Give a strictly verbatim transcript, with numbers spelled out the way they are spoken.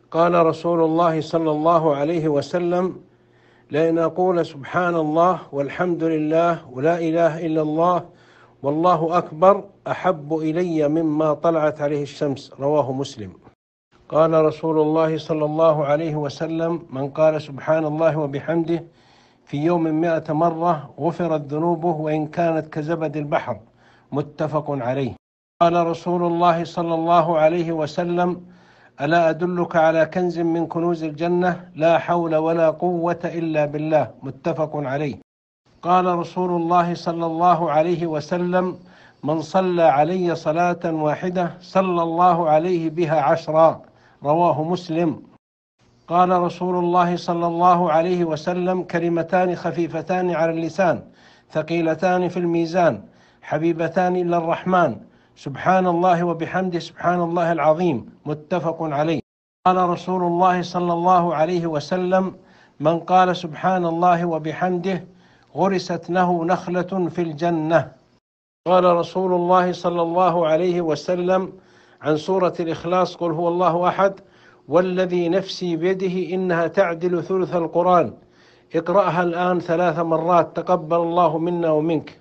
قال رسول الله صلى الله عليه وسلم: لأن أقول سبحان الله والحمد لله ولا إله إلا الله والله أكبر أحب إلي مما طلعت عليه الشمس. رواه مسلم. قال رسول الله صلى الله عليه وسلم: من قال سبحان الله وبحمده في يوم مئة مرة غفرت ذنوبه وإن كانت كزبد البحر. متفق عليه. قال رسول الله صلى الله عليه وسلم: ألا أدلك على كنز من كنوز الجنة لا حول ولا قوة إلا بالله. متفق عليه. قال رسول الله صلى الله عليه وسلم: من صلى علي صلاة واحدة صلى الله عليه بها عشرا. رواه مسلم. قال رسول الله صلى الله عليه وسلم: كلمتان خفيفتان على اللسان ثقيلتان في الميزان حبيبتان إلى الرحمن سبحان الله وبحمده سبحان الله العظيم. متفق عليه. قال رسول الله صلى الله عليه وسلم: من قال سبحان الله وبحمده غرست له نخلة في الجنة. قال رسول الله صلى الله عليه وسلم عن سورة الإخلاص: قل هو الله أحد والذي نفسي بيده إنها تعدل ثلث القرآن، اقرأها الآن ثلاث مرات تقبل الله منا ومنك.